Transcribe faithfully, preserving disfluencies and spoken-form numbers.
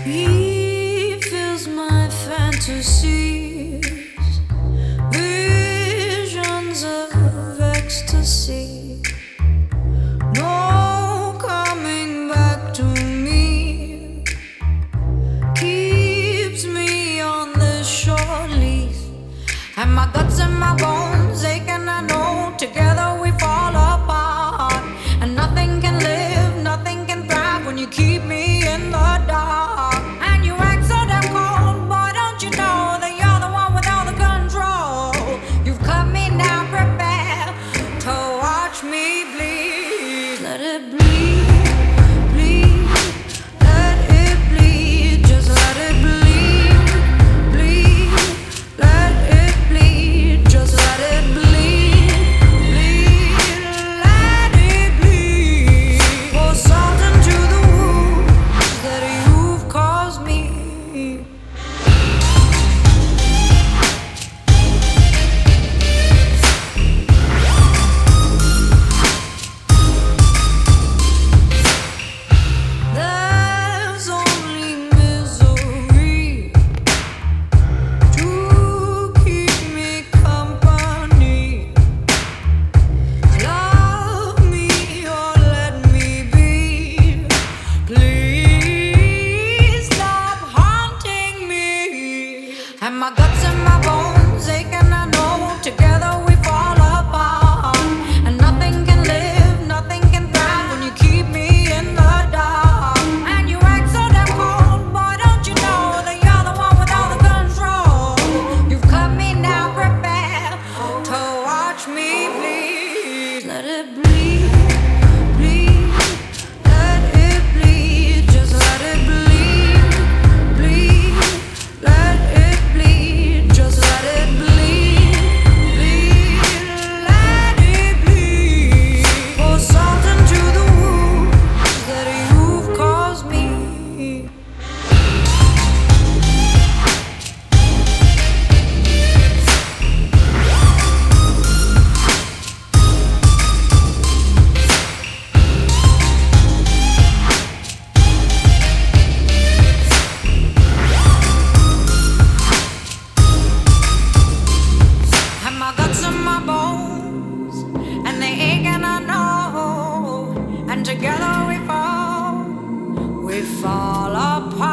He fills my fantasies, visions of ecstasy. No coming back to me, keeps me on this short lease. And my guts and my bones ache, and I know together we fall apart. And nothing can live, nothing can thrive when you keep me in the dark. And you act so damn cold, boy, don't you know that you're the one with all the control? You've cut me now, prepare to watch me bleed. Let it bleed, bleed, let it bleed, just let it bleed, bleed, let it bleed, just let it bleed, bleed, let it bleed. Pour salt into the wounds that you've caused me. There's only misery to keep me company. Love me or let me be. Please stop haunting me. And my guts and my bones ache, and I know together we fall apart. And nothing can live, nothing can thrive when you keep me in the dark. And you act so damn cold, boy, don't you know that you're the one with all the control? You've cut me now, prepare to watch me bleed. Let it bleed, bleed, let it bleed, just let it bleed, bleed, let it bleed, just let it bleed, bleed, let it bleed. Pour salt into the wounds that you've caused me. And my guts and my bones, and they ache, and I know. And together we fall, we fall apart.